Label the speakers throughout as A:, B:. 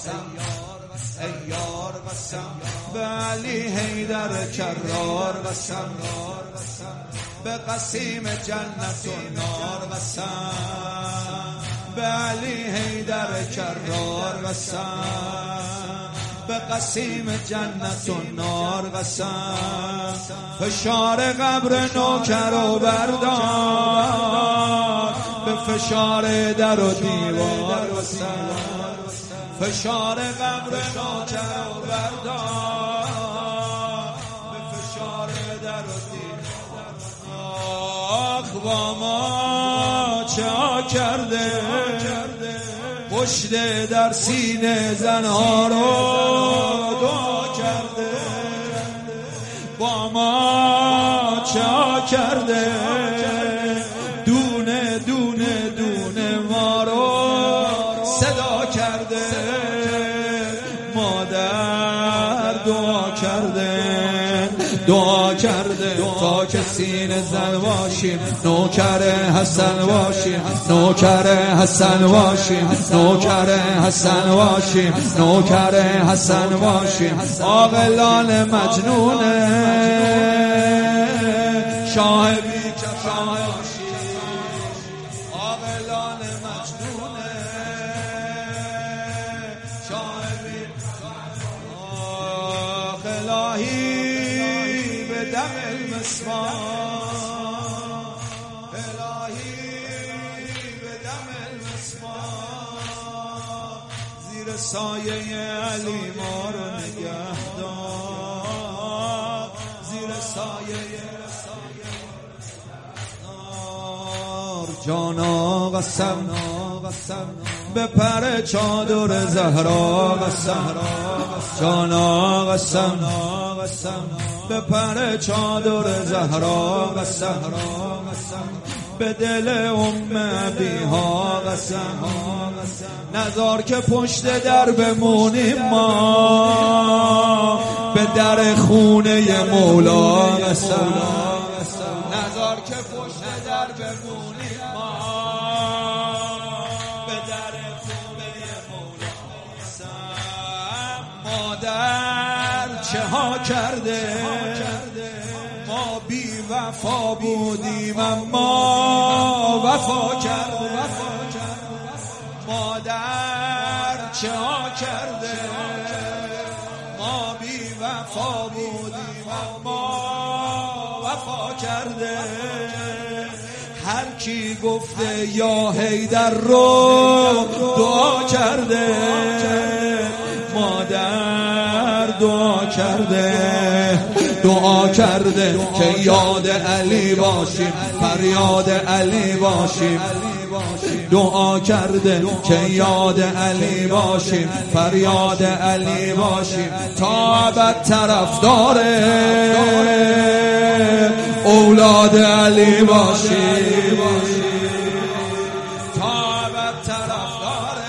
A: ایار قسم به علی حیدر کرار قسم به قسیم جنت و نار قسم به علی حیدر کرار قسم به قسیم جنت و نار قسم فشار قبر نوکر و بردار به فشار در و دیوار قسم فشار قبر نوکر و بردار به فشار در و دیوار آخ با ما چه ها کرده پشت در سینه زنها رو دعا کرده با ما چه ها کرده دونه دونه دونه ما رو صدا کرده مادر دعا کرده تا که سینه زن باشیم نوکر حسن باشیم نوکر حسن باشیم عاقلان مجنونه شاه بی کفن باشیم عاقلان مجنونه شاه بی الهی به دم المسمار الهی به دم المسمار زیر سایه علی ما رو نگهدار زیر سایه جانا قسم به پر چادر زهرا قسم جانا قسم به پر چادر زهرا قسم به دل ابیها قسم نذار که پشت در بمونیم ما به در خونه مولا قسم نذار که پشت در بمونیم ما به در خونه مولا قسم مادر چه ها کرده ما بی وفا بودیم اما وفا کرده مادر چه ها کرده ما بی وفا بودیم اما وفا کرده هر کی گفته یا حیدر رو دعا کرده مادر دعا کرده که یاد علی باشیم فریاد علی باشیم دعا کرده که یاد علی باشیم فریاد علی باشیم تا ابد طرفدار اولاد علی باشیم تا ابد طرفدار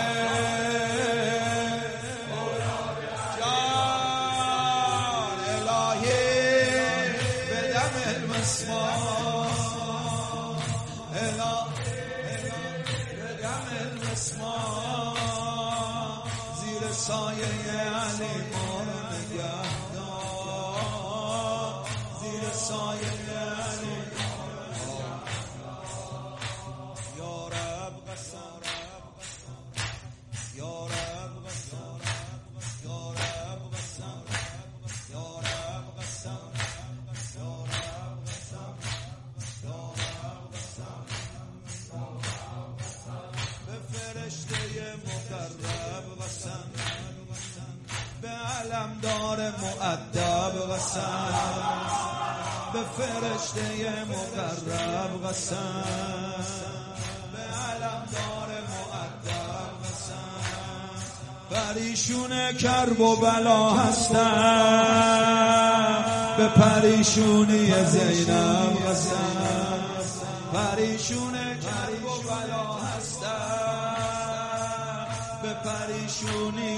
A: زیر سایه علی ما رو نگهدار زیر سایه علی یا رب قسم یا رب قسم یا رب قسم یا رب قسم یا رب قسم یا رب قسم به فرشته مقرب قسم به علمدار مؤدب قسم به فرشته مقرب قسم به علمدار مؤدب قسم پریشون کرب و بلا هستم به پریشونی زینب قسم پریشون کرب و بلا هستم به پریشونی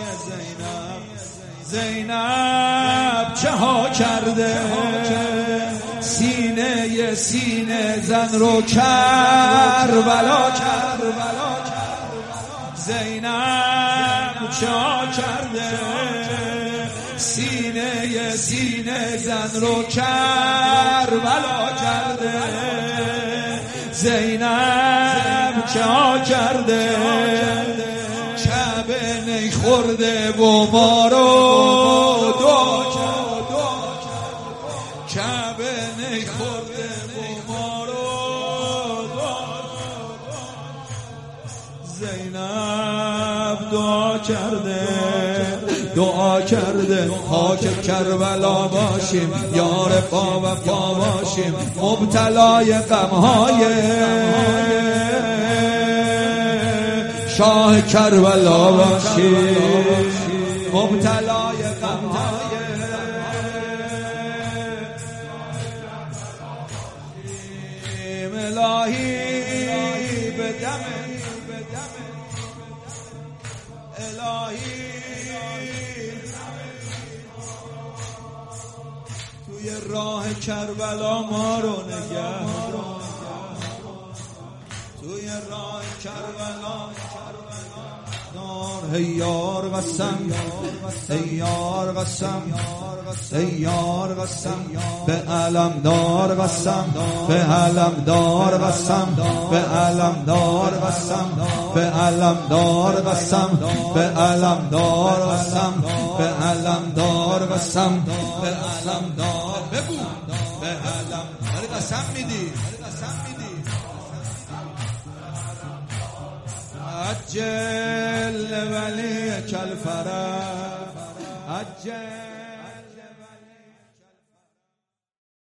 A: زینب چه ها کرده سینه زن رو کربلا زینب چا کرده سینه زن رو کربلا کرده زینب چا کرده کعبه نی خورده و ما رو دعا کرده کعبه نی خورده و ما رو زینب دعا کرده خاک کربلا باشیم یار با وفا باشیم مبتلای غمهای شاه کربلا باشیم مبتلای غمهای الهی به دم الهی توی راه کربلا ما رو نگه توی راه کربلا نار هیار قسم هیار قسم هیار قسم به علم دار قسم به علم دار قسم به علم دار قسم به علم دار قسم به علم دار قسم به علم دار قسم به علم دار بگو به علم داری قسم میدی عجل ولی کل فرح عجل